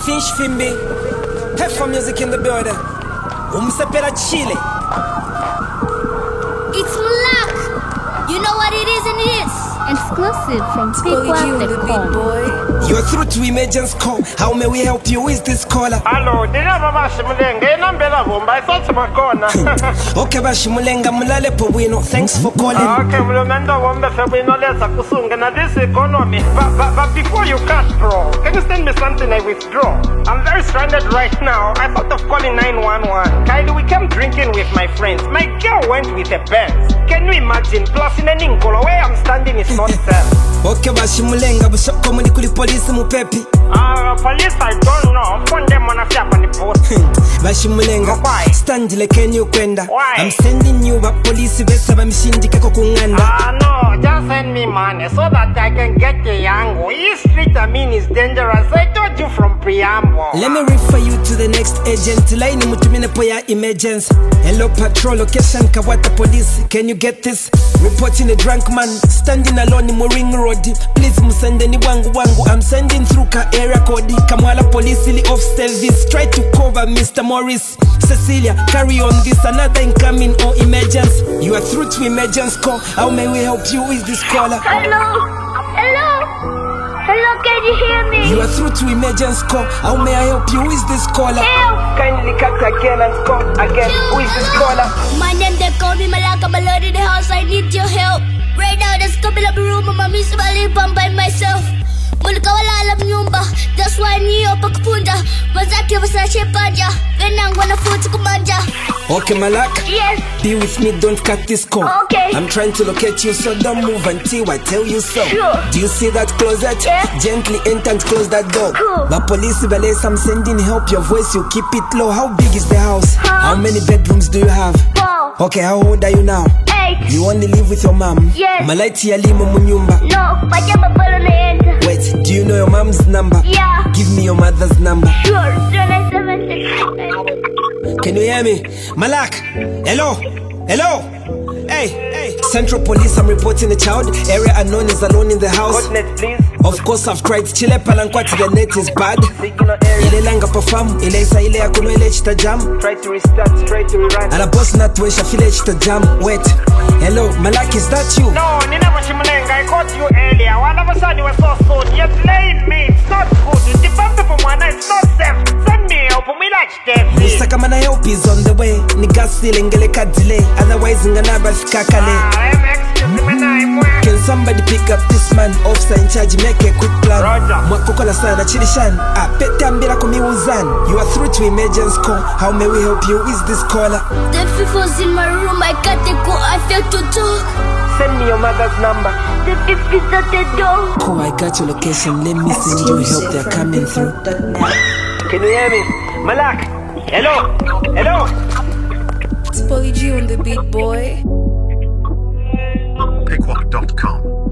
Finch Fimbi, Heffa Music in the building. Umsepera Chile. It's Malak. You know what it is and it is. Exclusive from Speakwap.com. You're through to Emergence Call. How may we help you? Who is this caller? Hello, dinava Bashimulenga, nambela bomba, I thought makona. Okay, Bashimulenga, mulale powino. Thanks for calling. Okay, Mulumendo wombe febino lesa kusunga na this economy. But before you cut, bro, can you send me something I withdraw? I'm very stranded right now. I thought of calling 911. Kylie, we came drinking with my friends. My girl went with a Benz. Can you imagine? Plus in a Ninkolo, where I'm standing is not safe. Okay, Bashimulenga, busoko muli kuli police mupepi. Police, I don't know. Phone them on a flap on the post. Bashimulenga, why? Standile kenyu kwenda. Why? I'm sending you ba police besa bamshindike ko kunganda. No, just send me money so that I can get the yango. This street I mean is dangerous. I told you from preamble. Let me refer you to the next agent. Line mutumine poya emergency. Hello patrol location Kawata police. Can you get this? Reporting a drunk man standing alone in Ring Road. Please musendeni wangu. I'm sending through ka area code. Kamwala police ili off service. Try to cover Mr. Morris. Cecilia, carry on this. Another incoming or emergency. You are through to emergency call. How may we help you with this caller? Hello, can you hear me? You are through to emergency call. How may I help you with this caller? Help! Kindly cut again and call again. Who is this caller? My name they call me Malaka, my lord in the house, I need your help. Right now, there's coming up a room, I'm missing my lip by myself. Mulika wala alam nyumba, that's why niyo pakupunda. Mazaki wasache panja, venang wana futi kumanja. Okay, Malak. Yes. Be with me, don't cut this call. Okay. I'm trying to locate you, so don't move until I tell you so. Sure. Do you see that closet? Yeah. Gently enter and close that door. Cool. But police, I'm sending help. Your voice, you keep it low. How big is the house? How many bedrooms do you have? 4. Okay, how old are you now? 8. You only live with your mom? Yes. Malaiti ya limo munyumba. No, pajama pala na enter. Wait, do you know your mom's number? Yeah. Give me your mother's number. Sure. 0976. Can you hear me? Malak! Hello! Hey! Central Police, I'm reporting a child. Area unknown is alone in the house. Coordinate, please. Of course I've tried. Chile palankwati, the net is bad. Signal area. Ile langa perform. Ile isa ile ya kuno ile chita jam. Try to restart, try to rerun. Ala boss not we shafile chita jam. Wait. Hello, Malak, is that you? No, Nina Bashimulenga, I caught you earlier. One of a sudden you were so soon. You're playing me. It's not good. You depend from one, it's not safe. Send me help. We like Steph. Mr. Kamana help is on the way. Nigga still ngele ka delay. Otherwise ngana bafika kale. Can somebody pick up this man? Officer in charge, make a quick plan. Roger. Mwakokola sana chilishan. Pete ambila kumiuzan. You are through to emergency call. How may we help you? Is this caller? The people's in my room, I can't go, I feel to talk. Send me your mother's number. The people's at the door. Cool, I got your location. Let me send you help. They're coming through. Can you hear me? Malak! Hello! It's Polly G on the beat, boy. Speakwap.com.